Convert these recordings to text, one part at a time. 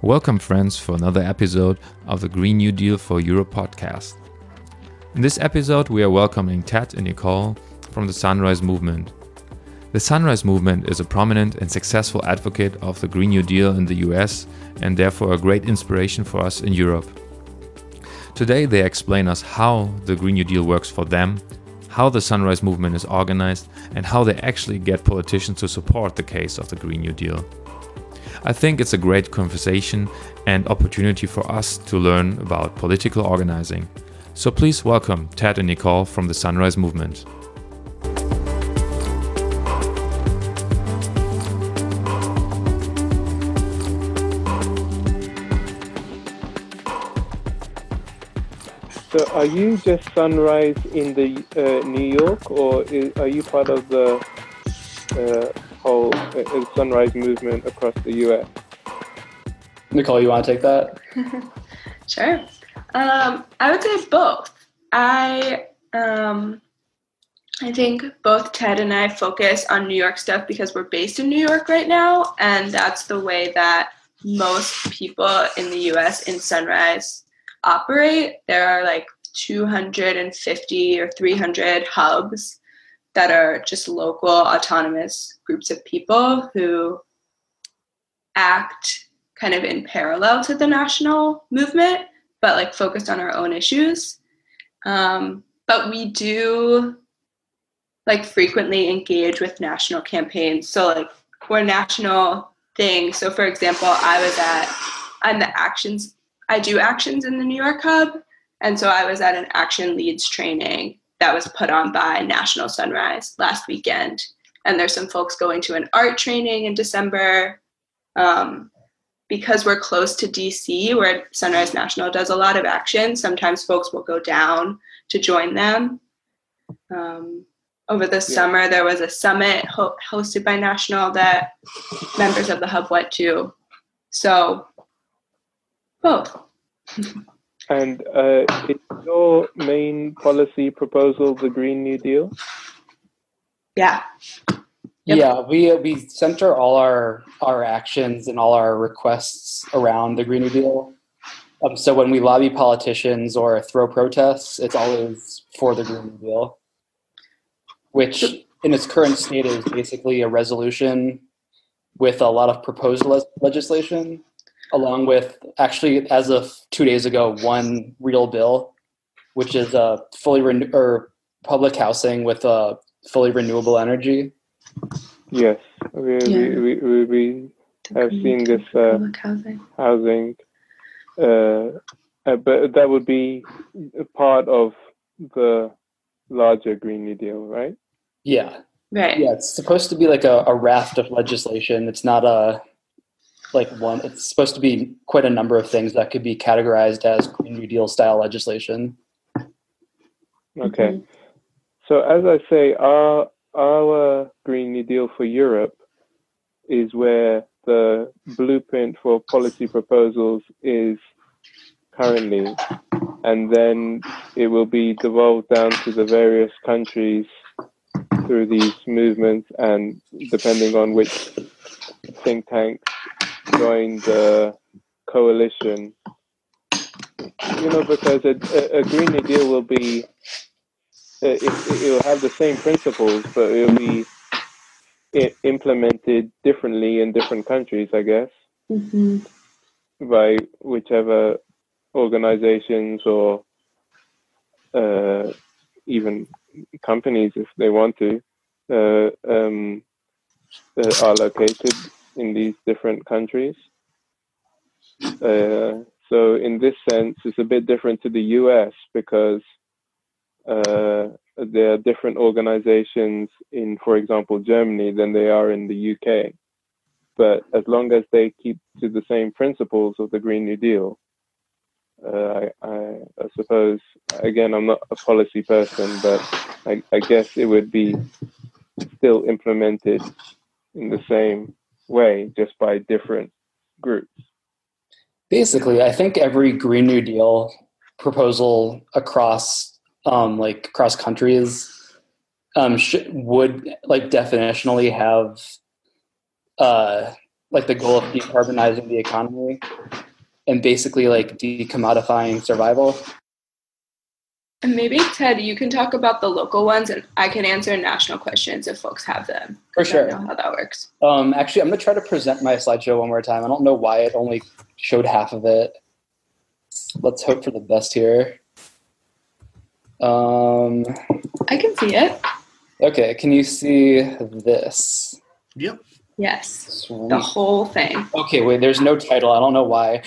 Welcome, friends, for another episode of the Green New Deal for Europe podcast. In this episode, we are welcoming Ted and Nicole from the Sunrise Movement. The Sunrise Movement is a prominent and successful advocate of the Green New Deal in the US and therefore a great inspiration for us in Europe. Today, they explain us how the Green New Deal works for them, how the Sunrise Movement is organized, and how they actually get politicians to support the case of the Green New Deal. I think it's a great conversation and opportunity for us to learn about political organizing. So please welcome Ted and Nicole from the Sunrise Movement. So are you just Sunrise in the New York, or are you part of the whole Sunrise movement across the US? Nicole, you want to take that? Sure. I would say both. I think both Ted and I focus on New York stuff because we're based in New York right now, and that's the way that most people in the US in Sunrise operate. There are like 250 or 300 hubs that are just local autonomous groups of people who act kind of in parallel to the national movement, but like focused on our own issues. But we do like frequently engage with national campaigns. So like we're national things. So for example, I do actions in the New York hub. And so I was at an Action Leads training that was put on by National Sunrise last weekend. And there's some folks going to an art training in December. Because we're close to DC, where Sunrise National does a lot of action, sometimes folks will go down to join them. Over the summer, there was a summit hosted by National that members of the hub went to. So, both. And is your main policy proposal the Green New Deal? Yeah. Yep. Yeah, we center all our actions and all our requests around the Green New Deal. So when we lobby politicians or throw protests, it's always for the Green New Deal, which in its current state is basically a resolution with a lot of proposed legislation, along with, actually, as of 2 days ago, one real bill, which is public housing with fully renewable energy. Yes, we have seen this housing, but that would be a part of the larger Green New Deal, right? Yeah. Right. Yeah, it's supposed to be like a raft of legislation. It's not it's supposed to be quite a number of things that could be categorized as Green New Deal style legislation. Okay. Mm-hmm. So as I say, our Green New Deal for Europe is where the blueprint for policy proposals is currently, and then it will be devolved down to the various countries through these movements, and depending on which think tanks join the coalition, because a Green New Deal will be it will have the same principles, but it will be implemented differently in different countries, I guess, by whichever organizations or even companies, if they want to, are located in these different countries. So in this sense, it's a bit different to the US because there are different organizations in, for example, Germany than they are in the UK. But as long as they keep to the same principles of the Green New Deal, I suppose, again, I'm not a policy person, but I guess it would be still implemented in the same way, just by different groups. Basically, I think every Green New Deal proposal across countries would definitionally have like the goal of decarbonizing the economy and basically like decommodifying survival. And maybe, Ted, you can talk about the local ones, and I can answer national questions if folks have them. For sure. I know how that works. Actually, I'm going to try to present my slideshow one more time. I don't know why it only showed half of it. Let's hope for the best here. I can see it. Okay, can you see this? Yep. Yes. Sweet. The whole thing. Okay, wait, there's no title. I don't know why.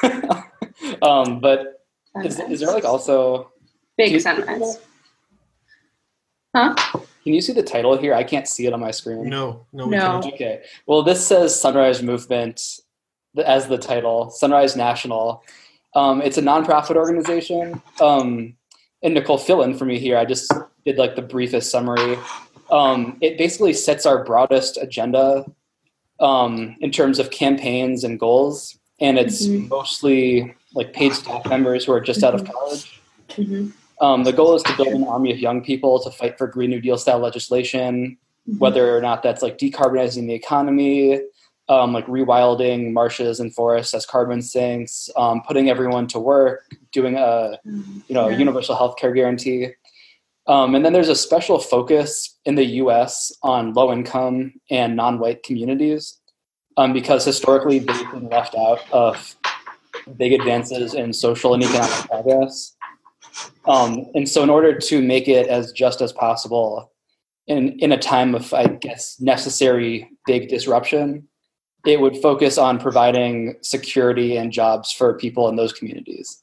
But is there like also... Big sunrise. Huh? Can you see the title here? I can't see it on my screen. No. Okay. Well, this says Sunrise Movement as the title, Sunrise National. It's a nonprofit organization. And Nicole, fill in for me here. I just did like the briefest summary. It basically sets our broadest agenda in terms of campaigns and goals. And it's mostly like paid staff members who are just out of college. The goal is to build an army of young people to fight for Green New Deal style legislation, whether or not that's like decarbonizing the economy, like rewilding marshes and forests as carbon sinks, putting everyone to work, doing a universal healthcare guarantee. And then there's a special focus in the U.S. on low income and non-white communities because historically they've been left out of big advances in social and economic progress. And so in order to make it as just as possible in a time of, I guess, necessary big disruption, it would focus on providing security and jobs for people in those communities.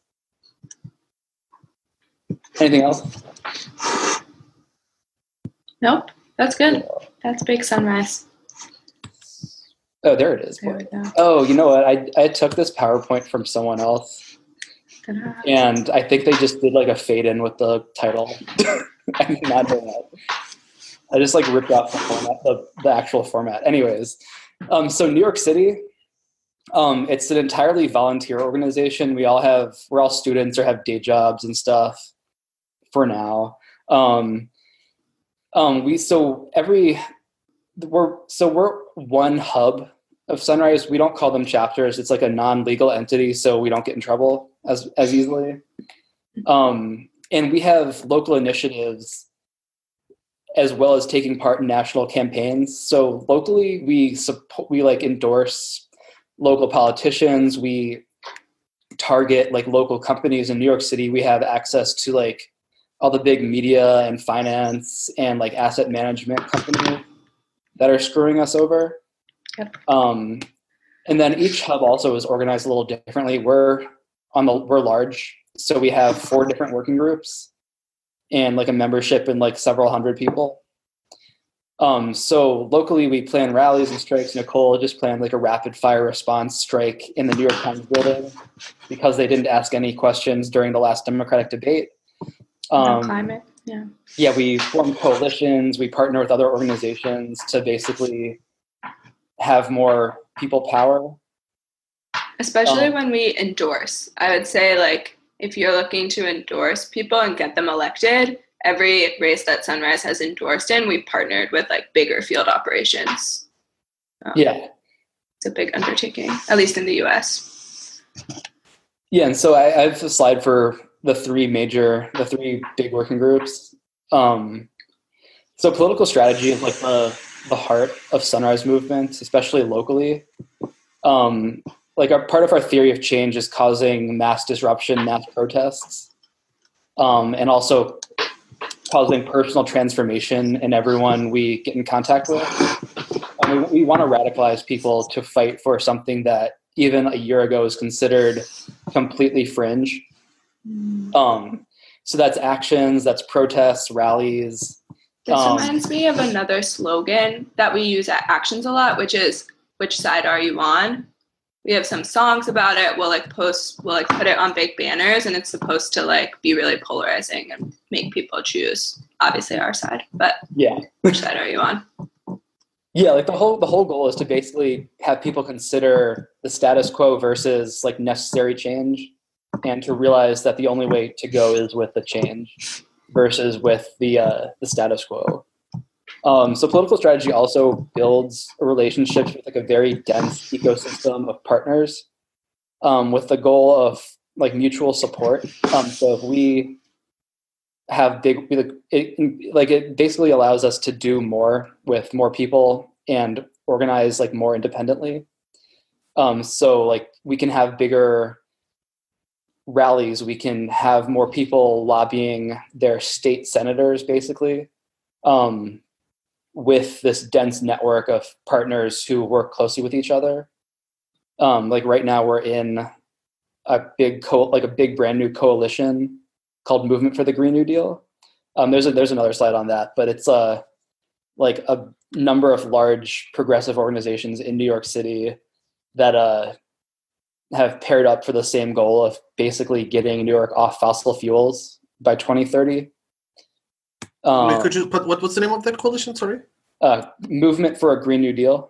Anything else? Nope. That's good. That's Big Sunrise. Oh, there it is. There we go. Oh, you know what? I took this PowerPoint from someone else. And I think they just did like a fade in with the title. I did not know that. I just like ripped off the format, the actual format. Anyways, so New York City, it's an entirely volunteer organization. We're all students or have day jobs and stuff for now. We're one hub of Sunrise. We don't call them chapters. It's like a non-legal entity, so we don't get in trouble as easily. And we have local initiatives as well as taking part in national campaigns. So locally, we like endorse local politicians. We target like local companies in New York City. We have access to like all the big media and finance and like asset management companies that are screwing us over. Yep. And then each hub also is organized a little differently. We're large, so we have 4 different working groups and like a membership in like several hundred people. So locally we plan rallies and strikes. Nicole just planned like a rapid fire response strike in the New York Times building because they didn't ask any questions during the last Democratic debate. Climate. Yeah. Yeah, we form coalitions. We partner with other organizations to basically have more people power. Especially when we endorse. I would say, like, if you're looking to endorse people and get them elected, every race that Sunrise has endorsed in, we partnered with like bigger field operations. Yeah. It's a big undertaking, at least in the US. Yeah, and so I have a slide for the three big working groups. So political strategy is like the heart of Sunrise movement, especially locally. Like part of our theory of change is causing mass disruption, mass protests, and also causing personal transformation in everyone we get in contact with. We want to radicalize people to fight for something that even a year ago was considered completely fringe. So that's actions, that's protests, rallies. This reminds me of another slogan that we use at Actions a lot, which is, which side are you on? We have some songs about it. We'll put it on big banners, and it's supposed to like be really polarizing and make people choose, obviously our side, but yeah. Which side are you on? Yeah, like the whole goal is to basically have people consider the status quo versus like necessary change, and to realize that the only way to go is with the change versus with the status quo. So political strategy also builds relationships with like a very dense ecosystem of partners, with the goal of like mutual support. So if we have it basically allows us to do more with more people and organize like more independently. So like we can have bigger rallies, we can have more people lobbying their state senators basically, with this dense network of partners who work closely with each other. Like right now we're in a big brand new coalition called Movement for the Green New Deal. There's another slide on that, but it's like a number of large progressive organizations in New York City that have paired up for the same goal of basically getting New York off fossil fuels by 2030. Could you put what's the name of that coalition? Sorry. Movement for a Green New Deal.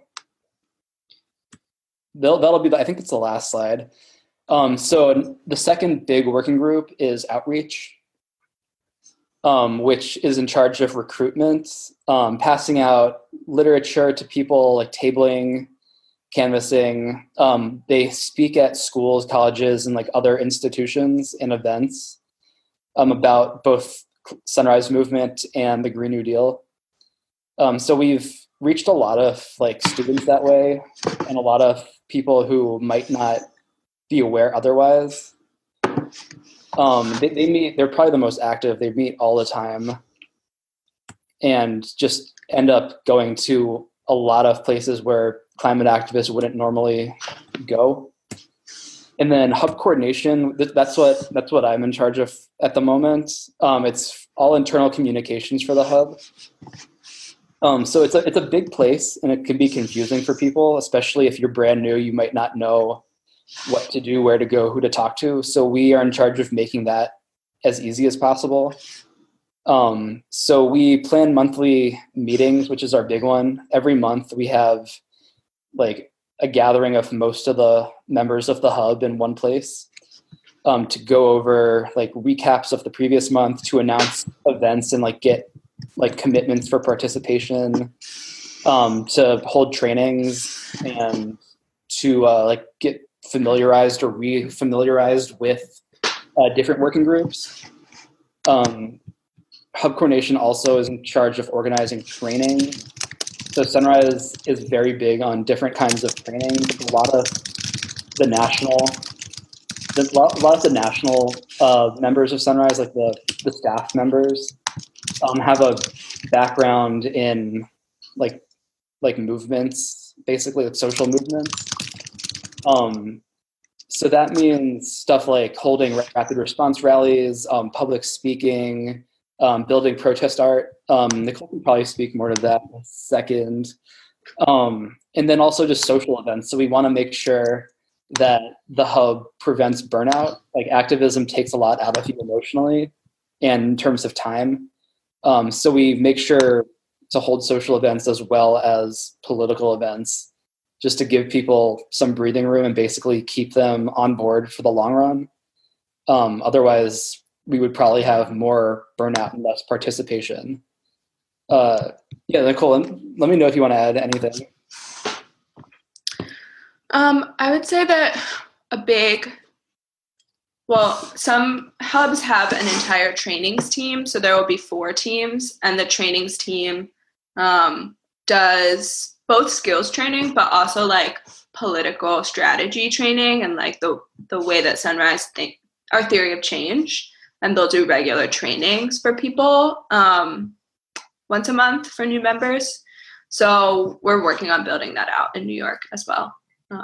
That'll be I think it's the last slide. So the second big working group is outreach, which is in charge of recruitment, passing out literature to people, like tabling, canvassing. They speak at schools, colleges, and like other institutions and events about both Sunrise Movement and the Green New Deal. So we've reached a lot of like students that way, and a lot of people who might not be aware otherwise. They meet, they're probably the most active. They meet all the time and just end up going to a lot of places where climate activists wouldn't normally go. And then hub coordination, that's what I'm in charge of at the moment. It's all internal communications for the hub. So it's a big place, and it can be confusing for people, especially if you're brand new. You might not know what to do, where to go, who to talk to. So we are in charge of making that as easy as possible. So we plan monthly meetings, which is our big one. Every month we have like a gathering of most of the members of the hub in one place, to go over like recaps of the previous month, to announce events and like get like commitments for participation, to hold trainings, and to like get familiarized or re-familiarized with different working groups. Hub coordination also is in charge of organizing training. So Sunrise is very big on different kinds of training. A lot of the national members of Sunrise, like the staff members, have a background in like movements, basically like social movements. So that means stuff like holding rapid response rallies, public speaking, building protest art. Nicole can probably speak more to that in a second. And then also just social events. So we want to make sure that the hub prevents burnout. Like activism takes a lot out of you emotionally and in terms of time. So we make sure to hold social events as well as political events, just to give people some breathing room and basically keep them on board for the long run. Otherwise, we would probably have more burnout and less participation. Yeah, Nicole, let me know if you want to add anything. I would say that some hubs have an entire trainings team, so there will be 4 teams, and the trainings team does both skills training, but also like political strategy training and like the way that Sunrise our theory of change. And they'll do regular trainings for people once a month for new members. So we're working on building that out in New York as well.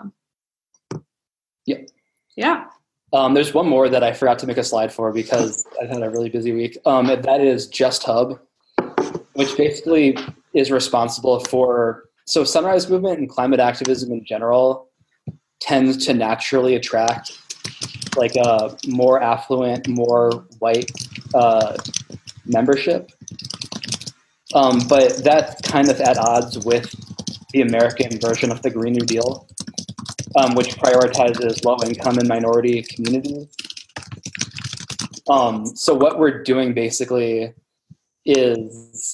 Yeah. There's one more that I forgot to make a slide for because I've had a really busy week. And that is Just Hub, which basically is responsible for, so Sunrise Movement and climate activism in general tends to naturally attract like a more affluent, more white membership. But that's kind of at odds with the American version of the Green New Deal, which prioritizes low-income and minority communities. So what we're doing basically is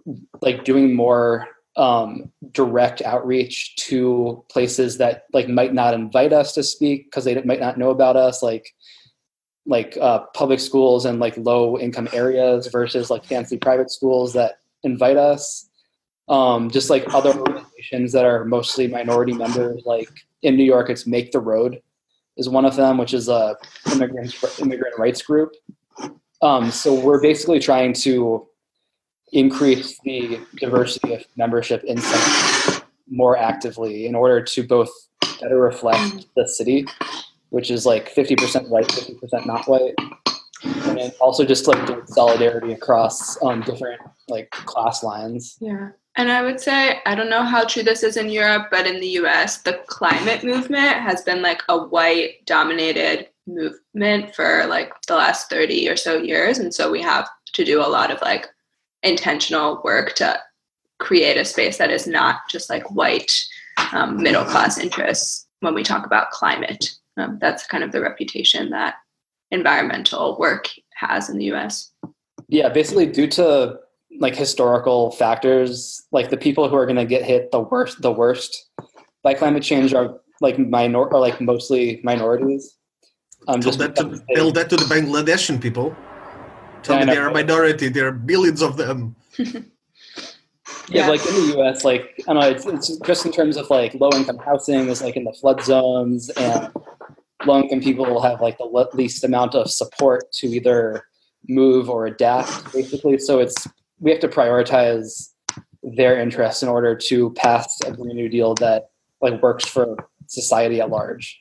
like doing more direct outreach to places that like might not invite us to speak because they might not know about us, like public schools and like low income areas versus like fancy private schools that invite us. Just like other organizations that are mostly minority members, like in New York, it's Make the Road is one of them, which is a immigrant rights group. So we're basically trying to increase the diversity of membership in Senate more actively in order to both better reflect the city, which is like 50% white, 50% not white, and then also just like build solidarity across different like class lines. Yeah. And I would say, I don't know how true this is in Europe, but in the US, the climate movement has been like a white dominated movement for like the last 30 or so years. And so we have to do a lot of like intentional work to create a space that is not just like white middle class interests when we talk about climate. That's kind of the reputation that environmental work has in the US. Yeah, basically due to like historical factors, like the people who are going to get hit the worst by climate change are like mostly minorities. Tell that to the Bangladeshi people. Tell me they're a minority. There are billions of them. Yeah, like in the US, like I don't know, it's just in terms of like low income housing is like in the flood zones, and low income people will have like the least amount of support to either move or adapt, basically. So we have to prioritize their interests in order to pass a Green New Deal that like works for society at large.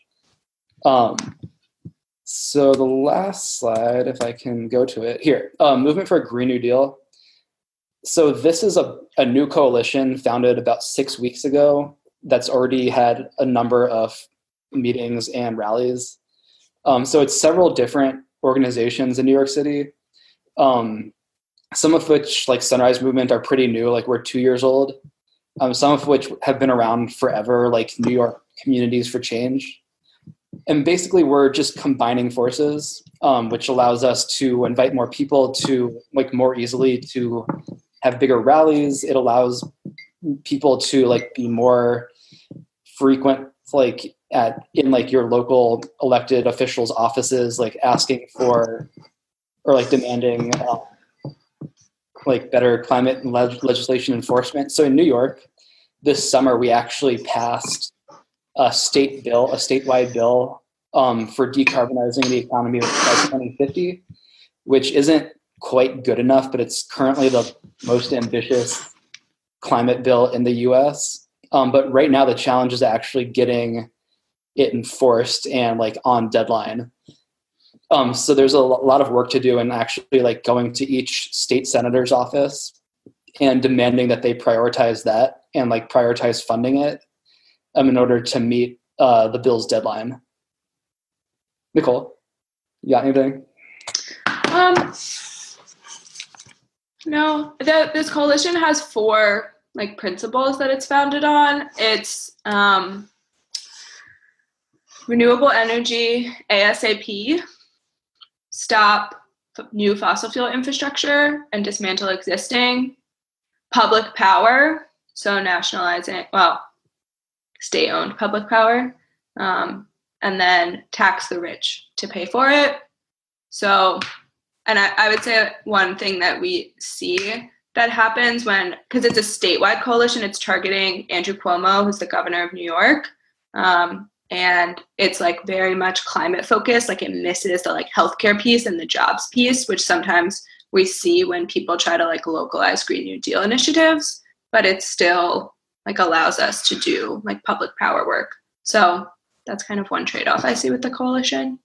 So the last slide, if I can go to it here, Movement for a Green New Deal. So this is a new coalition founded about 6 weeks ago that's already had a number of meetings and rallies. So it's several different organizations in New York City. Some of which, like Sunrise Movement, are pretty new, like we're 2 years old. Some of which have been around forever, like New York Communities for Change. And basically we're just combining forces, which allows us to invite more people to like more easily to have bigger rallies. It allows people to like be more frequent, like in like your local elected officials' offices, like asking for or like demanding like better climate and legislation enforcement. So in New York, this summer we actually passed a statewide bill for decarbonizing the economy by 2050, which isn't quite good enough, but it's currently the most ambitious climate bill in the US. But right now the challenge is actually getting it enforced and like on deadline. So there's a lot of work to do, and actually like going to each state senator's office and demanding that they prioritize that and like prioritize funding it in order to meet the bill's deadline. Nicole, you got anything? No, this coalition has 4 like principles that it's founded on. It's renewable energy ASAP, stop new fossil fuel infrastructure and dismantle existing, public power, so nationalizing, state-owned public power, and then tax the rich to pay for it. So, and I would say one thing that we see that happens because it's a statewide coalition, it's targeting Andrew Cuomo, who's the governor of New York, and it's like very much climate focused, like it misses the like healthcare piece and the jobs piece, which sometimes we see when people try to like localize Green New Deal initiatives, but it still like allows us to do like public power work. So that's kind of one trade-off I see with the coalition.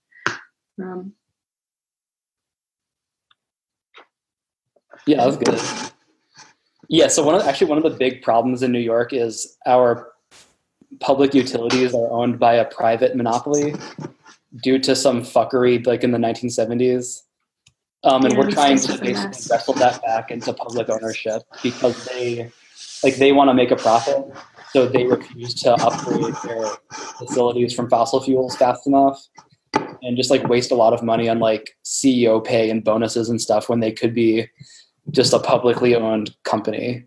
Yeah, that's good. Yeah, so one of the big problems in New York is our public utilities are owned by a private monopoly due to some fuckery like in the 1970s. And we're trying to basically wrestle that back into public ownership because they want to make a profit, so they refuse to upgrade their facilities from fossil fuels fast enough and just like waste a lot of money on like CEO pay and bonuses and stuff when they could be just a publicly owned company.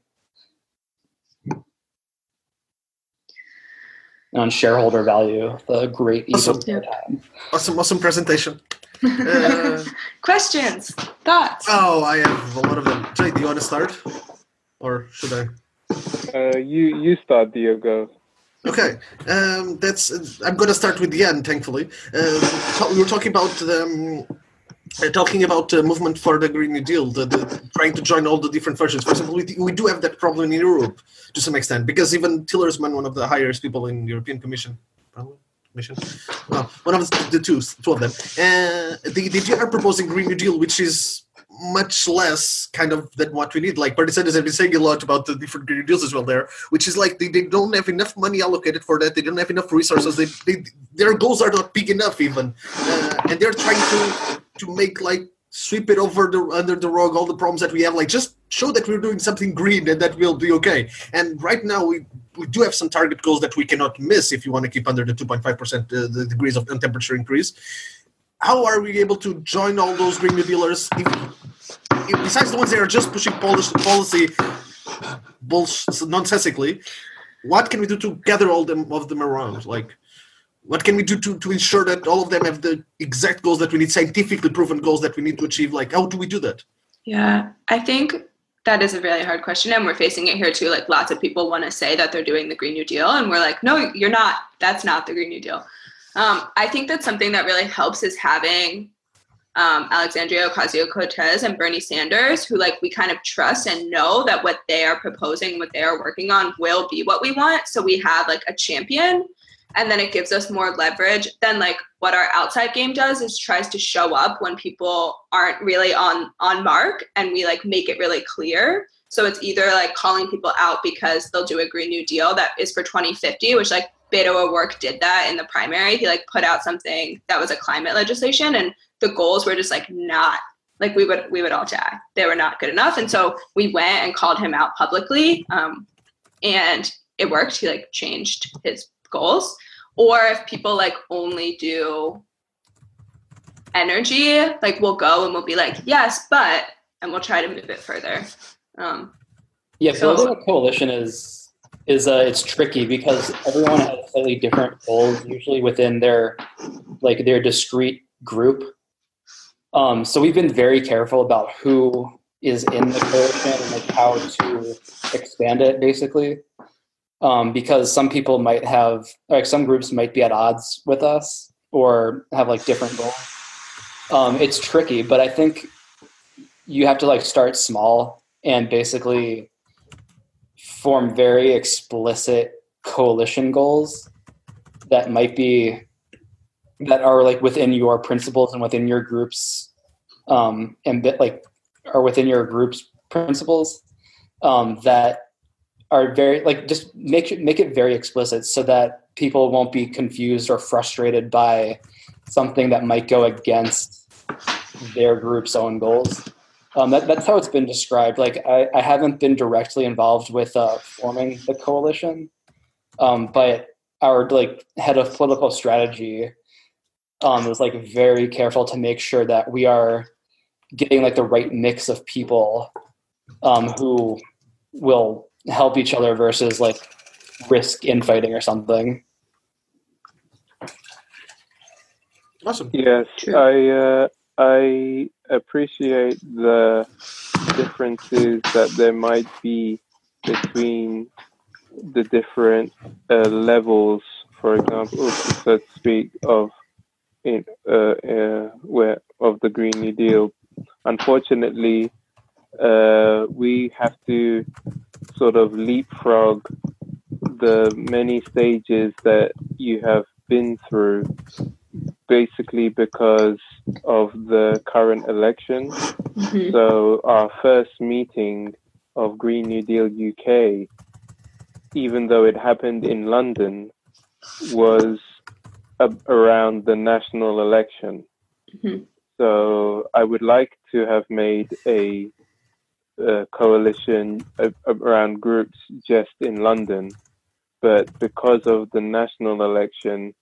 On shareholder value, the great evil of our time. Awesome presentation. Questions, thoughts? Oh, I have a lot of them. Jay, do you want to start, or should I? You start, Diogo. Okay, I'm going to start with the end. Thankfully, we were talking about movement for the Green New Deal, trying to join all the different versions. For example, we do have that problem in Europe to some extent, because even Tillersman, one of the highest people in European Commission, probably Commission, well, one of the two of them, they are proposing Green New Deal, which is much less kind of than what we need. Like Bernie Sanders has been saying a lot about the different Green New Deals as well there, which is like they don't have enough money allocated for that. They don't have enough resources. Their goals are not big enough even, and they're trying to make like sweep it under the rug all the problems that we have. Like just show that we're doing something green and that will be okay. And right now we do have some target goals that we cannot miss if you want to keep under the 2.5% the degrees of temperature increase. How are we able to join all those Green New Dealers if besides the ones that are just pushing policy nonsensically? What can we do to gather all of them around? Like, what can we do to ensure that all of them have the exact goals that we need, scientifically proven goals that we need to achieve? Like, how do we do that? Yeah, I think that is a really hard question, and we're facing it here too. Like, lots of people want to say that they're doing the Green New Deal, and we're like, no, you're not. That's not the Green New Deal. I think that's something that really helps is having Alexandria Ocasio-Cortez and Bernie Sanders, who like we kind of trust and know that what they are proposing, what they are working on will be what we want. So we have like a champion, and then it gives us more leverage than like what our outside game does is tries to show up when people aren't really on mark, and we like make it really clear. So it's either like calling people out because they'll do a Green New Deal that is for 2050, which like Beto O'Rourke did that in the primary. He like put out something that was a climate legislation, and the goals were just like not like we would all die. They were not good enough, and so we went and called him out publicly, and it worked. He like changed his goals. Or if people like only do energy, like we'll go and we'll be like yes, but, and we'll try to move it further. Building a coalition is it's tricky because everyone has slightly different goals, usually within their discrete group. So we've been very careful about who is in the coalition and like how to expand it, basically, because some people might have, like some groups might be at odds with us or have like different goals. It's tricky, but I think you have to like start small and basically form very explicit coalition goals that are like within your principles and within your groups, and that like are within your group's principles, that are very like just make it very explicit so that people won't be confused or frustrated by something that might go against their group's own goals. That's how it's been described. Like I haven't been directly involved with forming the coalition, but our like head of political strategy was like very careful to make sure that we are getting like the right mix of people who will help each other versus like risk infighting or something. Awesome. Yes, I appreciate the differences that there might be between the different levels, for example, so to speak, of the Green New Deal. Unfortunately, we have to sort of leapfrog the many stages that you have been through, basically because of the current election. Mm-hmm. So our first meeting of Green New Deal UK, even though it happened in London, was around the national election. Mm-hmm. So I would like to have made a coalition around groups just in London, but because of the national election,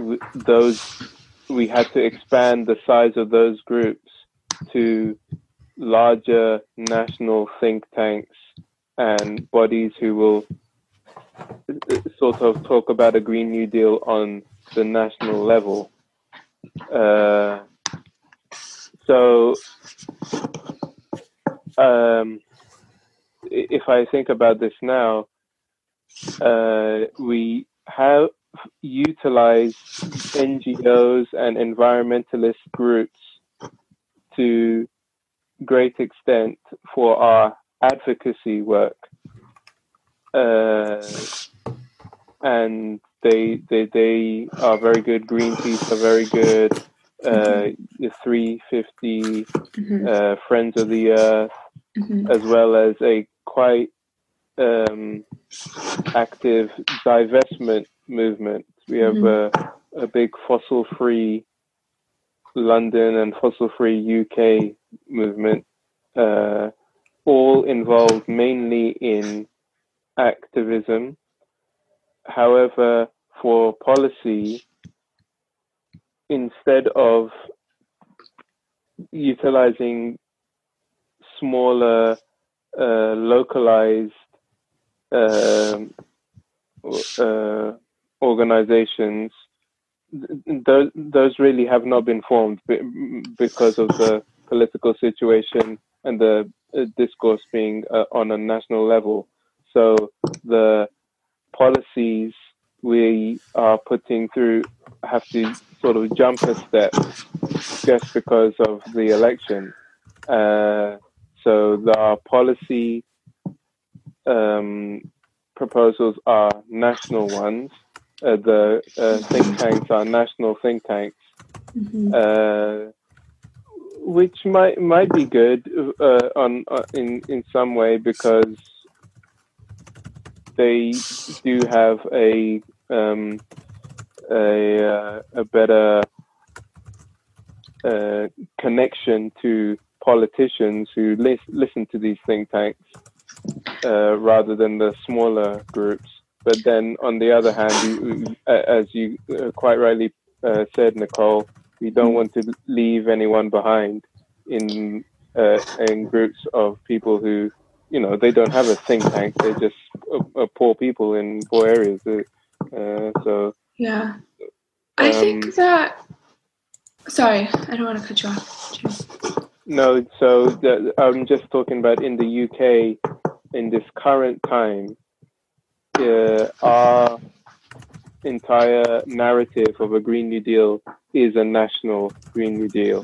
we had to expand the size of those groups to larger national think tanks and bodies who will sort of talk about a Green New Deal on the national level. So if I think about this now, we have utilized NGOs and environmentalist groups to great extent for our advocacy work. And they are very good. Greenpeace are very good. The 350 Friends of the Earth, as well as a quite active divestment movement. We have a big fossil-free London and fossil-free UK movement, all involved mainly in activism. However, for policy, instead of utilizing smaller, localized organizations, those really have not been formed because of the political situation and the discourse being on a national level. So the policies we are putting through have to sort of jump a step just because of the election. So our policy proposals are national ones. The think tanks are national think tanks, which might be good in some way, because they do have a better connection to politicians who listen to these think tanks rather than the smaller groups. But then, on the other hand, as you quite rightly said, Nicole, we don't want to leave anyone behind in groups of people who, they don't have a think tank. They're just poor people in poor areas. Yeah, I think that. Sorry, I don't want to cut you off. No, so I'm just talking about in the UK in this current time. Our entire narrative of a Green New Deal is a national Green New Deal.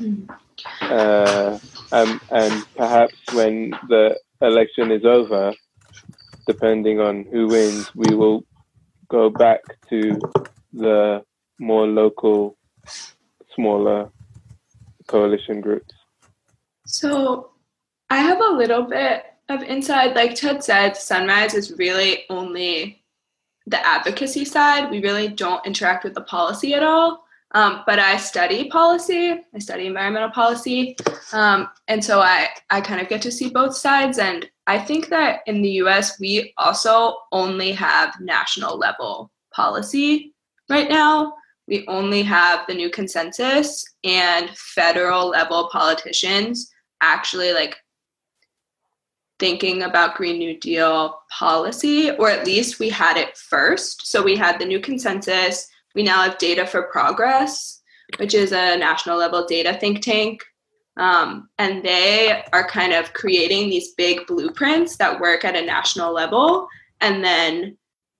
And perhaps when the election is over, depending on who wins, we will go back to the more local, smaller coalition groups. So I have a little bit of insight. Like Ted said, Sunrise is really only the advocacy side. We really don't interact with the policy at all. But I study policy. I study environmental policy. And so I kind of get to see both sides. And I think that in the US, we also only have national level policy right now. We only have the new consensus, and federal level politicians actually thinking about Green New Deal policy, or at least we had it first. So we had the new consensus. We now have Data for Progress, which is a national level data think tank. And they are kind of creating these big blueprints that work at a national level. And then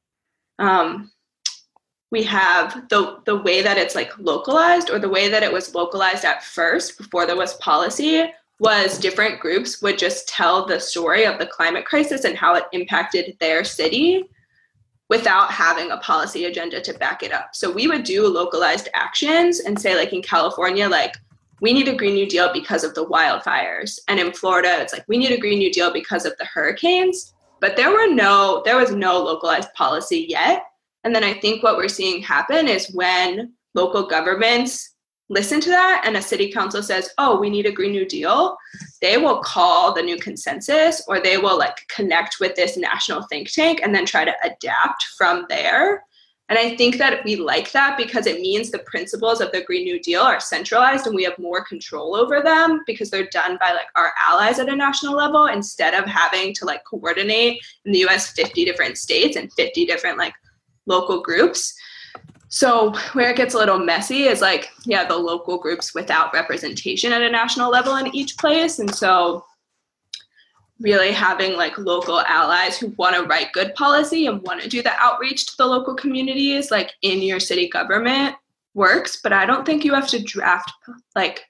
we have the way that it's localized, or the way that it was localized at first before there was policy, was different groups would just tell the story of the climate crisis and how it impacted their city without having a policy agenda to back it up. So we would do localized actions and say, in California, we need a Green New Deal because of the wildfires. And in Florida, it's we need a Green New Deal because of the hurricanes. But there was no localized policy yet. And then I think what we're seeing happen is when local governments listen to that and a city council says, oh, we need a Green New Deal, they will call the new consensus, or they will connect with this national think tank and then try to adapt from there. And I think that we like that because it means the principles of the Green New Deal are centralized and we have more control over them because they're done by like our allies at a national level instead of having to like coordinate in the US 50 different states and 50 different like local groups. So where it gets a little messy is like, yeah, the local groups without representation at a national level in each place. And so really having like local allies who want to write good policy and want to do the outreach to the local communities like in your city government works, but I don't think you have to draft like,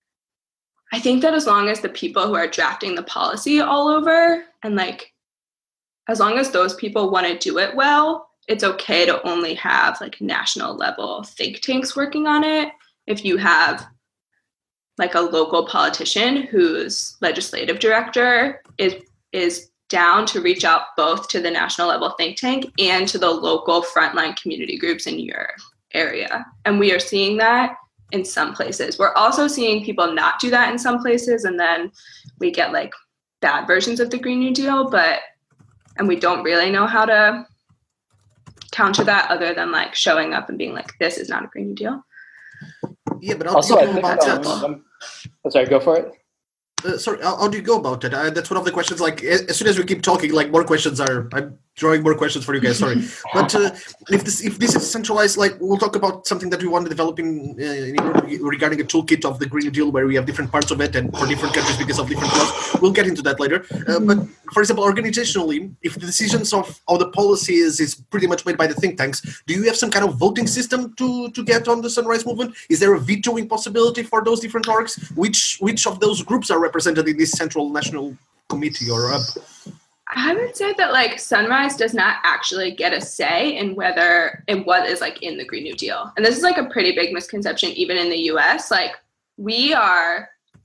I think that as long as the people who are drafting the policy all over and like as long as those people want to do it well, it's okay to only have like national level think tanks working on it. If you have like a local politician whose legislative director is down to reach out both to the national level think tank and to the local frontline community groups in your area. And we are seeing that in some places. We're also seeing people not do that in some places, and then we get like bad versions of the Green New Deal, and we don't really know how to counter that other than like showing up and being like, this is not a Green New Deal. Yeah, but also, I think sorry, go for it. Sorry, how do you go about that? That's one of the questions. Like, as soon as we keep talking, like more questions are. I'm drawing more questions for you guys. Sorry, but if this is centralized, like we'll talk about something that we want to develop in Europe regarding a toolkit of the Green New Deal, where we have different parts of it and for different countries because of different laws. We'll get into that later. But for example, organizationally, if the decisions of how the policy is pretty much made by the think tanks, do you have some kind of voting system to get on the Sunrise Movement? Is there a vetoing possibility for those different orgs? Which of those groups are represented in this central national committee or hub? I would say that like Sunrise does not actually get a say in what is like in the Green New Deal. And this is like a pretty big misconception even in the US. Like we are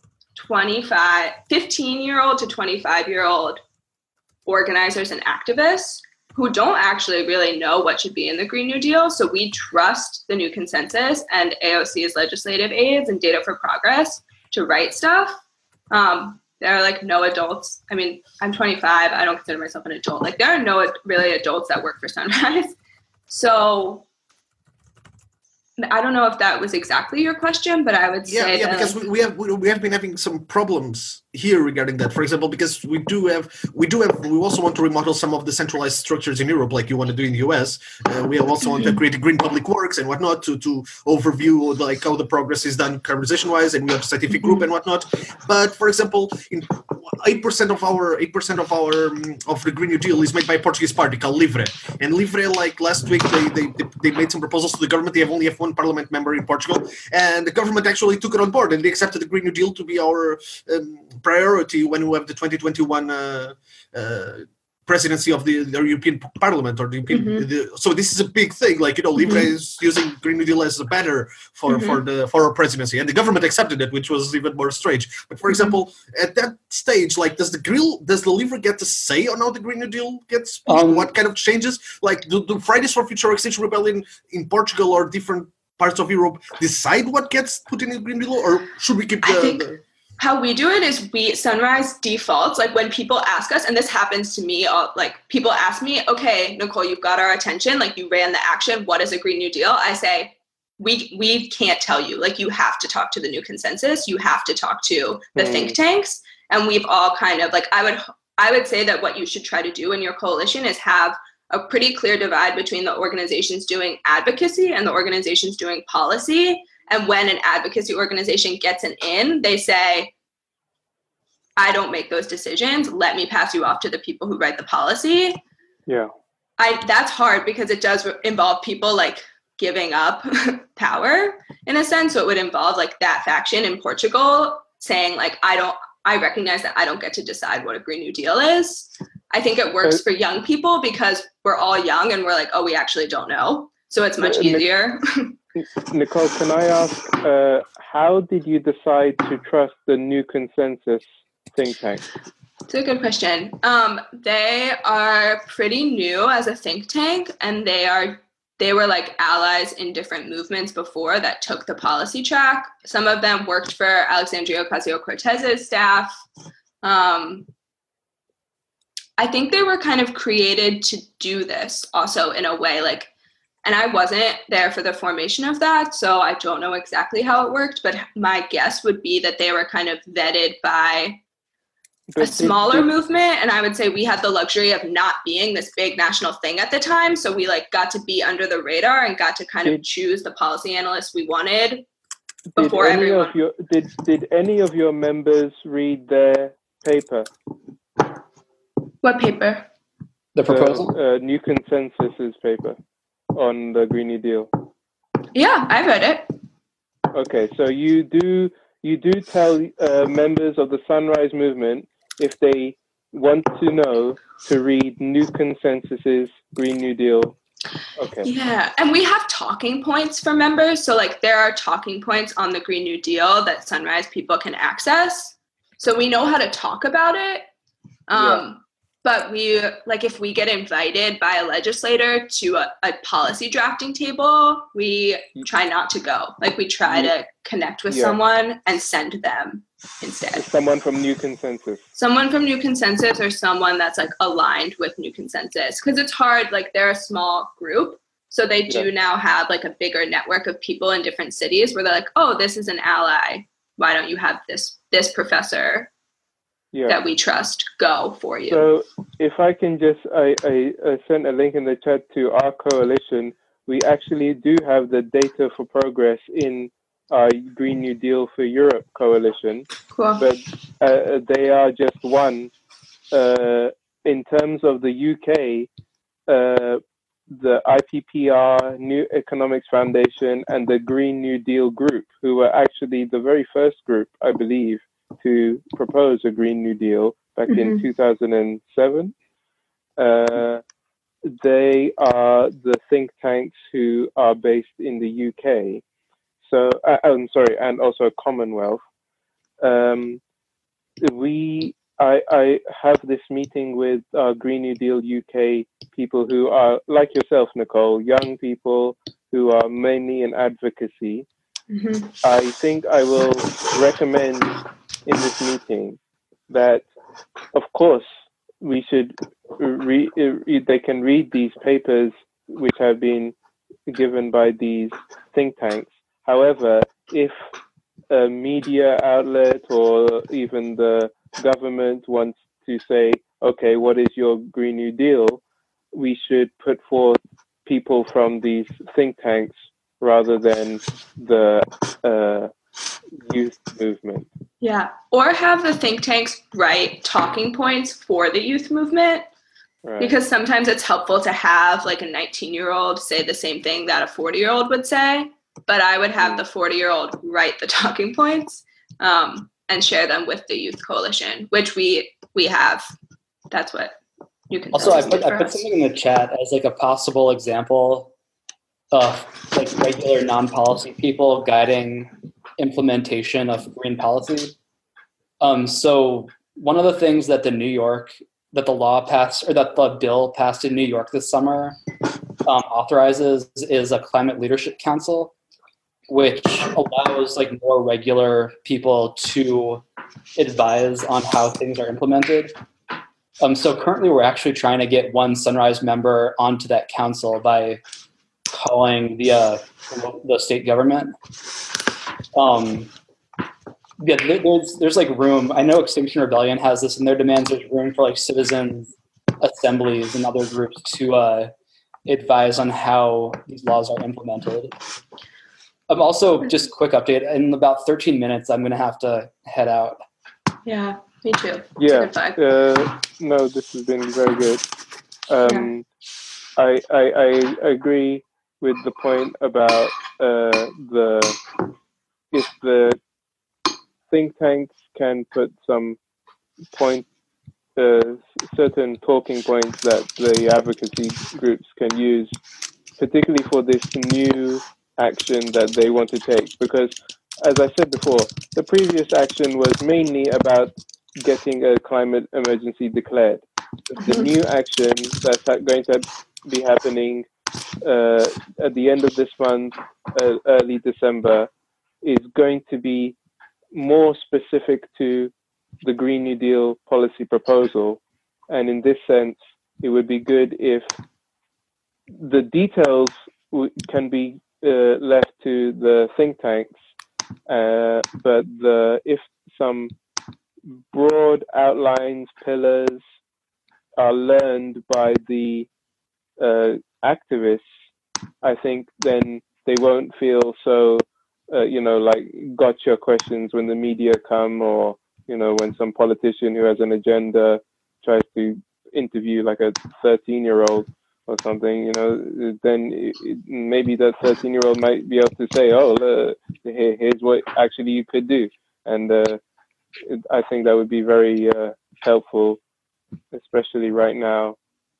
15-year-old to 25-year-old organizers and activists who don't actually really know what should be in the Green New Deal. So we trust the New Consensus and AOC's legislative aides and Data for Progress to write stuff. There are like no adults. I mean, I'm 25. I don't consider myself an adult. Like there are no really adults that work for Sunrise. So I don't know if that was exactly your question, but I would say that because we have been having some problems here regarding that. For example, because we also want to remodel some of the centralized structures in Europe, like you want to do in the US. We also want to create a green public works and whatnot to overview like how the progress is done conversation wise, and we have a scientific group and whatnot. But for example, in 8% of the Green New Deal is made by a Portuguese party called Livre. And Livre, like last week, they made some proposals to the government. They only have one parliament member in Portugal, and the government actually took it on board and they accepted the Green New Deal to be our priority when we have the 2021 presidency of the European Parliament or the European. So this is a big thing. Like Livre is using Green New Deal as a banner for our presidency, and the government accepted it, which was even more strange. But for example, at that stage, like does the Livre get to say on how the Green New Deal gets? What kind of changes? Like do Fridays for Future Extinction Rebellion in Portugal or different parts of Europe decide what gets put in the Green Deal, or should we keep how we do it is Sunrise defaults, like when people ask us, and this happens to me, like people ask me, okay, Nicole, you've got our attention, like you ran the action, what is a Green New Deal? I say, we can't tell you, like you have to talk to the New Consensus, you have to talk to the think tanks, and we've all kind of like, I would say that what you should try to do in your coalition is have a pretty clear divide between the organizations doing advocacy and the organizations doing policy. And when an advocacy organization gets an in, they say, I don't make those decisions. Let me pass you off to the people who write the policy. Yeah. That's hard because it does involve people like giving up power in a sense. So it would involve like that faction in Portugal saying like, I recognize that I don't get to decide what a Green New Deal is. I think it works for young people because we're all young and we're like, oh, we actually don't know. So it's much easier. Nicole, can I ask, how did you decide to trust the New Consensus think tank? It's a good question. They are pretty new as a think tank, and they were like allies in different movements before that took the policy track. Some of them worked for Alexandria Ocasio-Cortez's staff. I think they were kind of created to do this also in a way, like And I wasn't there for the formation of that, so I don't know exactly how it worked, but my guess would be that they were kind of vetted by a smaller movement. And I would say we had the luxury of not being this big national thing at the time. So we like got to be under the radar and got to kind of choose the policy analysts we wanted before everyone. Did any of your members read their paper? What paper? The proposal? New Consensus's paper on the Green New Deal. Yeah, I read it. Okay, so you do tell members of the Sunrise Movement, if they want to know, to read New Consensus's Green New Deal. Okay. Yeah, and we have talking points for members. So like there are talking points on the Green New Deal that Sunrise people can access. So we know how to talk about it. But we, like, if we get invited by a legislator to a policy drafting table, we try not to go. Like, we try to connect with someone and send them instead. Someone from New Consensus. Someone from New Consensus, or someone that's, like, aligned with New Consensus. Because it's hard, like, they're a small group. So they do now have, like, a bigger network of people in different cities where they're like, oh, this is an ally. Why don't you have this professor that we trust go for you? So if I can just, I sent a link in the chat to our coalition. We actually do have the data for progress in our Green New Deal for Europe coalition. Cool. But they are just one. In terms of the UK, the IPPR, New Economics Foundation, and the Green New Deal group, who were actually the very first group, I believe, to propose a Green New Deal back in 2007. They are the think tanks who are based in the UK. So, I'm sorry, and also Commonwealth. I have this meeting with Green New Deal UK people who are, like yourself, Nicole, young people who are mainly in advocacy. I think I will recommend in this meeting that, of course, we should they can read these papers which have been given by these think tanks. However, if a media outlet or even the government wants to say, okay, what is your Green New Deal? We should put forth people from these think tanks rather than the youth movement. Yeah, or have the think tanks write talking points for the youth movement, because sometimes it's helpful to have like a 19-year-old say the same thing that a 40-year-old would say, but I would have the 40-year-old write the talking points and share them with the youth coalition, which we have. That's what you can. Also, I put something in the chat as like a possible example of like regular non-policy people guiding implementation of green policy. So one of the things that the bill passed in New York this summer authorizes is a climate leadership council, which allows like more regular people to advise on how things are implemented. So currently we're actually trying to get one Sunrise member onto that council by calling the state government. There's like room. I know Extinction Rebellion has this in their demands. There's room for like citizens assemblies and other groups to advise on how these laws are implemented. Also, just quick update. In about 13 minutes, I'm going to have to head out. Yeah, me too. Yeah. No, this has been very good. I agree with the point about if the think tanks can put some certain talking points that the advocacy groups can use, particularly for this new action that they want to take. Because, as I said before, the previous action was mainly about getting a climate emergency declared. The new action that's going to be happening at the end of this month, early December, is going to be more specific to the Green New Deal policy proposal. And in this sense, it would be good if the details can be left to the think tanks, but if some broad outlines, pillars are learned by the activists, I think then they won't feel so, like gotcha questions when the media come, or, when some politician who has an agenda tries to interview like a 13-year-old or something, then maybe that 13-year-old might be able to say, oh, here's what actually you could do. And I think that would be very helpful, especially right now.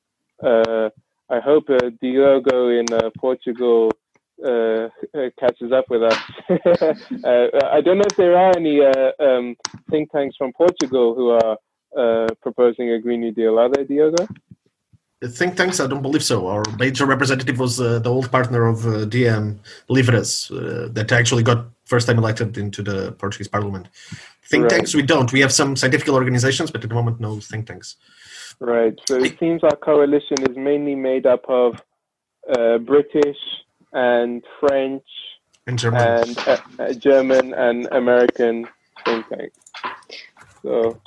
I hope Diogo in Portugal catches up with us. I don't know if there are any think tanks from Portugal who are proposing a Green New Deal. Are there, Diogo? The think tanks, I don't believe so. Our major representative was the old partner of DM, Livres, that actually got first time elected into the Portuguese parliament. Think tanks, we don't. We have some scientific organizations, but at the moment, no think tanks. Right. So it seems our coalition is mainly made up of British and French and German and German and American think tanks. So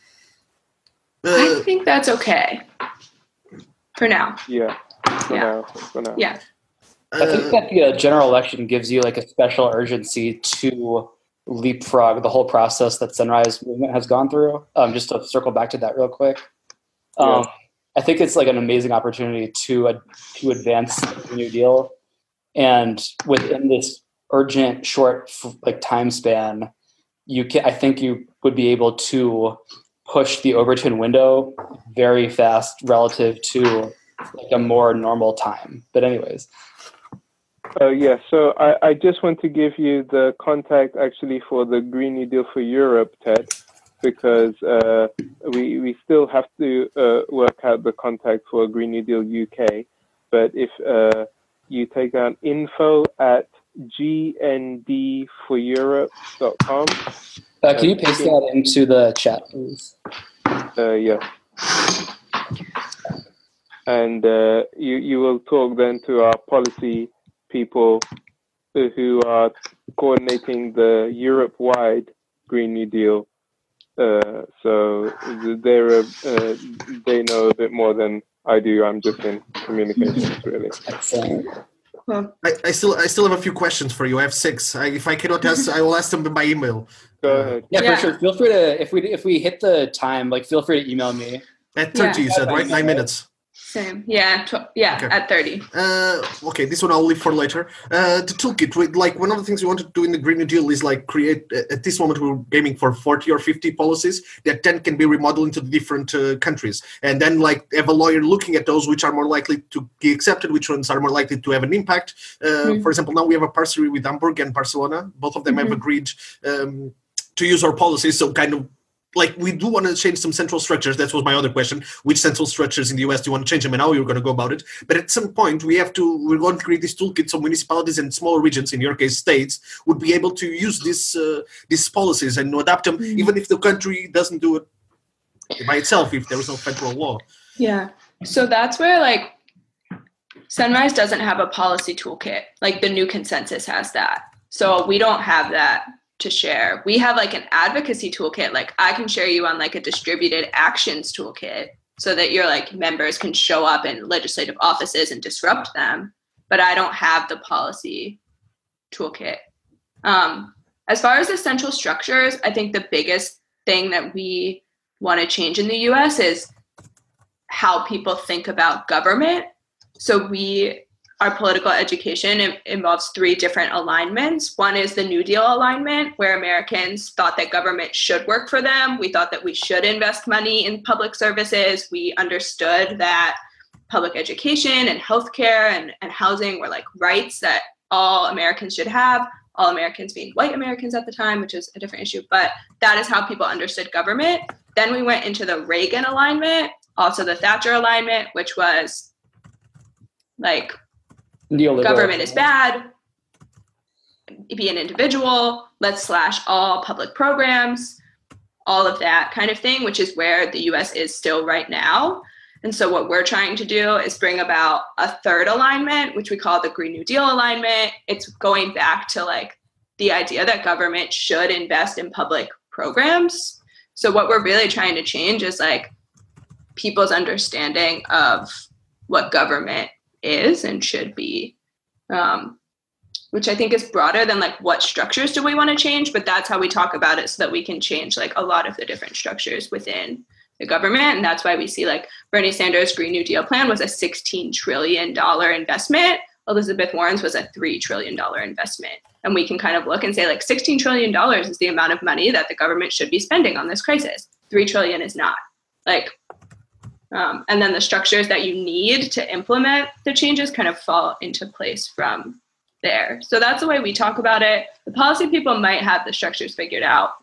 I think that's okay for now. Yeah. For now. Yeah. I think that the general election gives you like a special urgency to leapfrog the whole process that Sunrise Movement has gone through. Just to circle back to that real quick. I think it's like an amazing opportunity to advance the New Deal, and within this urgent, short time span, I think you would be able to push the Overton window very fast relative to like a more normal time. But anyways. So I just want to give you the contact actually for the Green New Deal for Europe, Ted, because we still have to work out the contact for Green New Deal UK. But if you take down info@gndforeurope.com. Can you paste that into the chat, please? Yeah. And you will talk then to our policy people who are coordinating the Europe-wide Green New Deal. So they know a bit more than I do. I'm just in communications, really. I still have a few questions for you. I have 6. If I cannot ask, I will ask them by email. Go ahead. Yeah, for sure. Feel free to, if we hit the time, feel free to email me. At 30, you said, right? 9 minutes. Same. Yeah. Okay. At 30. Okay, this one I'll leave for later. The toolkit, one of the things we want to do in the Green New Deal is create, at this moment we're aiming for 40 or 50 policies that then can be remodeled into the different countries. And then have a lawyer looking at those which are more likely to be accepted, which ones are more likely to have an impact. For example, now we have a parcel with Hamburg and Barcelona. Both of them have agreed to use our policies, so kind of we do want to change some central structures. That was my other question. Which central structures in the US do you want to change them, and how you're going to go about it? But at some point, we're going to create this toolkit so municipalities and smaller regions, in your case states, would be able to use these policies and adapt them, even if the country doesn't do it by itself, if there is no federal law. Yeah. So that's where Sunrise doesn't have a policy toolkit. The New Consensus has that. So we don't have that to share. We have an advocacy toolkit. I can share you on a distributed actions toolkit so that your members can show up in legislative offices and disrupt them. But I don't have the policy toolkit. As far as the central structures, I think the biggest thing that we want to change in the US is how people think about government. So our political education involves 3 different alignments. One is the New Deal alignment, where Americans thought that government should work for them. We thought that we should invest money in public services. We understood that public education and healthcare and housing were rights that all Americans should have, all Americans being white Americans at the time, which is a different issue. But that is how people understood government. Then we went into the Reagan alignment, also the Thatcher alignment, which was government is bad, be an individual, let's slash all public programs, all of that kind of thing, which is where the US is still right now. And so what we're trying to do is bring about a third alignment, which we call the Green New Deal alignment. It's going back to like the idea that government should invest in public programs. So what we're really trying to change is like people's understanding of what government is and should be, which I think is broader than like what structures do we want to change, but that's how we talk about it so that we can change like a lot of the different structures within the government. And that's why we see like Bernie Sanders' Green New Deal plan was a $16 trillion investment. Elizabeth Warren's was a $3 trillion investment. And we can kind of look and say like $16 trillion is the amount of money that the government should be spending on this crisis. $3 trillion is not. Like, and then the structures that you need to implement the changes kind of fall into place from there. So that's the way we talk about it. The policy people might have the structures figured out.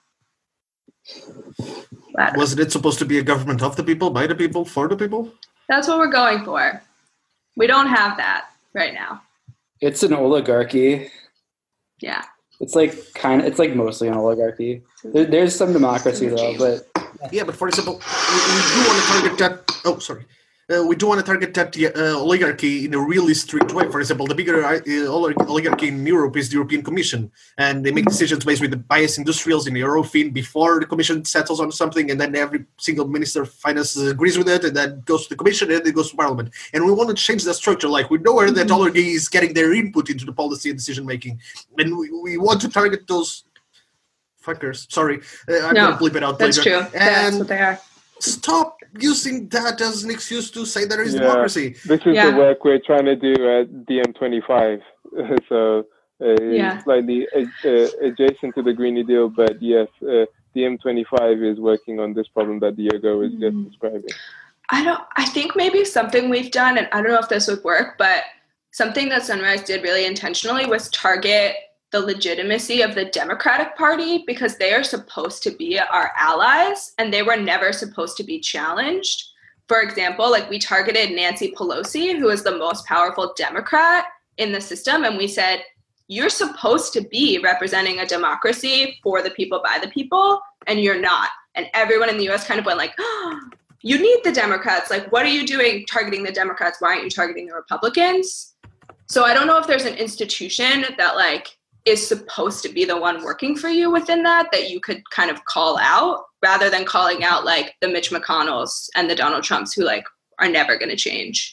Wasn't it supposed to be a government of the people, by the people, for the people? That's what we're going for. We don't have that right now. It's an oligarchy. Yeah. It's like mostly an oligarchy. There's some democracy though, but yeah. But for example, we do want to target that. Oh, sorry. We do want to target that oligarchy in a really strict way. For example, the bigger oligarchy in Europe is the European Commission, and they make decisions based with the biased industrials in Eurofin before the Commission settles on something, and then every single Minister of Finance agrees with it, and then goes to the Commission, and then it goes to Parliament. And we want to change that structure. Like, we know where that oligarchy is getting their input into the policy and decision making, and we want to target those fuckers. Sorry, I'm going to bleep it out that's later. True. That's what they are. Stop using that as an excuse to say there is democracy. This is the work we're trying to do at DiEM25. So slightly adjacent to the Green New Deal, but yes, DiEM25 is working on this problem that Diego was just describing. I think maybe something we've done, and I don't know if this would work, but something that Sunrise did really intentionally was target the legitimacy of the Democratic Party, because they are supposed to be our allies and they were never supposed to be challenged. For example, like we targeted Nancy Pelosi, who is the most powerful Democrat in the system, and we said, you're supposed to be representing a democracy for the people, by the people, and you're not. And everyone in the US kind of went like, oh, you need the Democrats. Like, what are you doing targeting the Democrats? Why aren't you targeting the Republicans? So I don't know if there's an institution that like is supposed to be the one working for you within that you could kind of call out, rather than calling out like the Mitch McConnells and the Donald Trumps who like are never going to change.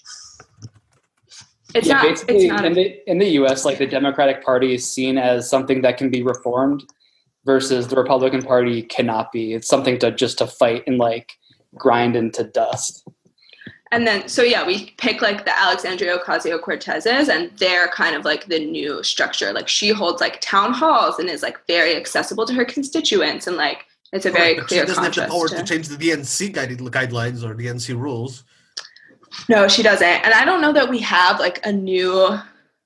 It's not in the US, like the Democratic Party is seen as something that can be reformed versus the Republican Party cannot be. It's something to fight and like grind into dust. And then, so yeah, we pick like the Alexandria Ocasio-Cortezes, and they're kind of like the new structure. Like she holds like town halls and is like very accessible to her constituents, and like it's a very clear contrast. She doesn't have the power to change the DNC guidelines or the DNC rules. No, she doesn't. And I don't know that we have like a new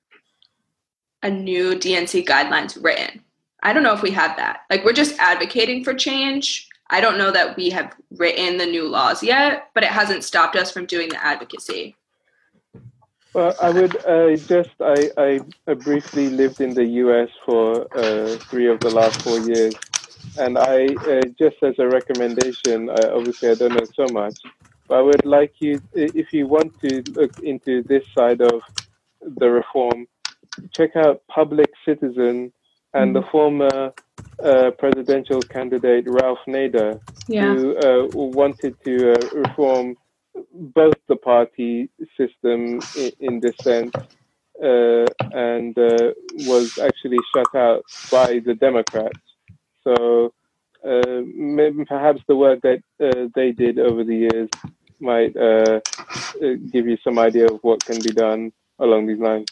DNC guidelines written. I don't know if we have that. Like we're just advocating for change. I don't know that we have written the new laws yet, but it hasn't stopped us from doing the advocacy. Well, I would I briefly lived in the US for 3 of the last 4 years. And I, just as a recommendation, obviously I don't know so much, but I would like you, if you want to look into this side of the reform, check out Public Citizen and the former presidential candidate Ralph Nader, who wanted to reform both the party system in this sense, and was actually shut out by the Democrats. So perhaps the work that they did over the years might give you some idea of what can be done along these lines.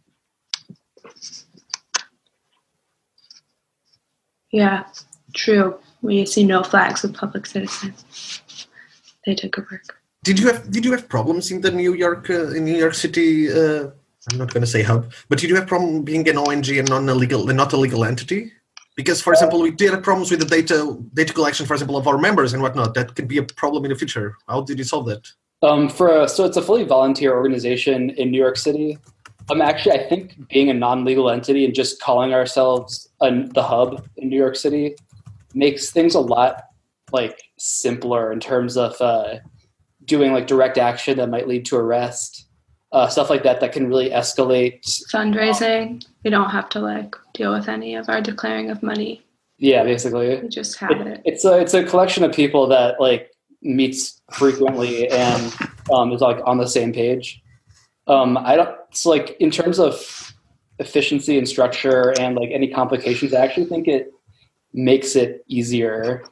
Yeah, true. We see no flags with Public Citizens. They did good work. Did you have problems in the New York City? I'm not going to say hub, but did you have problem being an ONG and not a legal entity? Because, for example, we did have problems with the data collection, for example, of our members and whatnot. That could be a problem in the future. How did you solve that? So it's a fully volunteer organization in New York City. Actually, I think being a non-legal entity and just calling ourselves the hub in New York City makes things a lot like simpler in terms of doing like direct action that might lead to arrest, stuff like that can really escalate. Fundraising. We don't have to like deal with any of our declaring of money. Yeah, basically. We just have it. It's a collection of people that like meets frequently and is like on the same page. It's like in terms of efficiency and structure and like any complications, I actually think it makes it easier.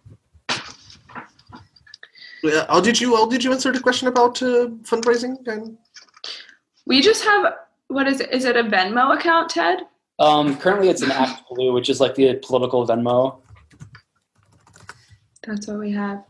How did you answer the question about fundraising? And we just have, what is it? Is it a Venmo account, Ted? Currently it's an Act Blue, which is like the political Venmo. That's what we have.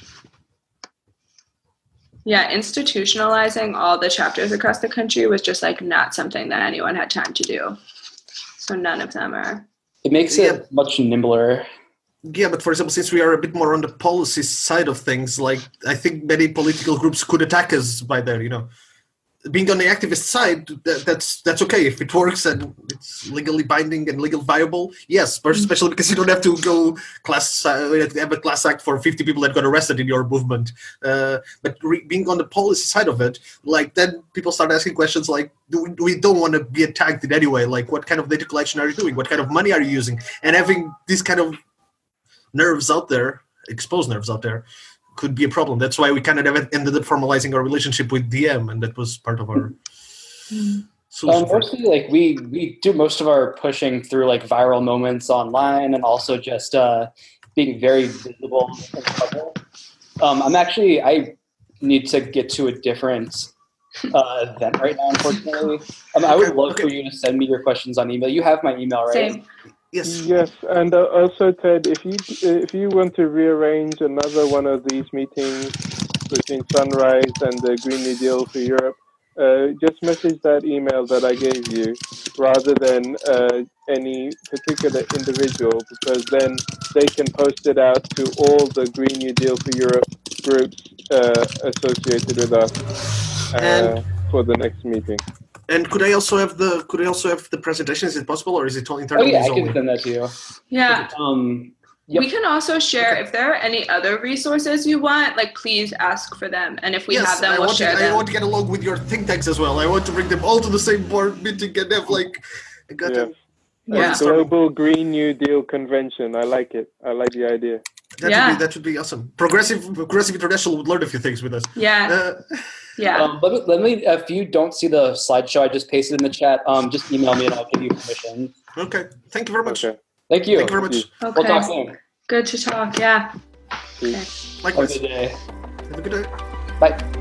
Yeah, institutionalizing all the chapters across the country was just like not something that anyone had time to do. So none of them are. It makes it much nimbler. Yeah, but for example, since we are a bit more on the policy side of things, like I think many political groups could attack us by there, you know. Being on the activist side, that's okay if it works and it's legally binding and legal viable. Yes, especially because you don't have to go have a class act for 50 people that got arrested in your movement. But being on the policy side of it, like then people start asking questions like, we don't want to be attacked in any way. Like, what kind of data collection are you doing? What kind of money are you using? And having these kind of nerves out there, exposed nerves out there, could be a problem. That's why we kind of ended up formalizing our relationship with DM, and that was part of our solution. Mostly, like we do most of our pushing through like viral moments online, and also just being very visible in public. I need to get to a different event right now, unfortunately. I would love for you to send me your questions on email. You have my email, right? Same. Yes, and also Ted, if you want to rearrange another one of these meetings between Sunrise and the Green New Deal for Europe, just message that email that I gave you rather than any particular individual, because then they can post it out to all the Green New Deal for Europe groups associated with us for the next meeting. And could I also have the presentation? Is it possible, or is it all internal? Oh yeah, I can send that to you. Yeah. Yep. We can also share if there are any other resources you want. Like, please ask for them, and if we have them, we'll share them. I want to get along with your think tanks as well. I want to bring them all to the same board meeting and have like Global Green New Deal Convention. I like it. I like the idea. That would be awesome. Progressive International would learn a few things with us. Yeah. Yeah. Let me, if you don't see the slideshow I just pasted in the chat, just email me and I'll give you permission. Okay. Thank you very much. Okay. Thank you. Thank you very much. Okay. We'll talk soon. Good to talk. Yeah. Okay. Likewise. Have a good day. Have a good day. Bye.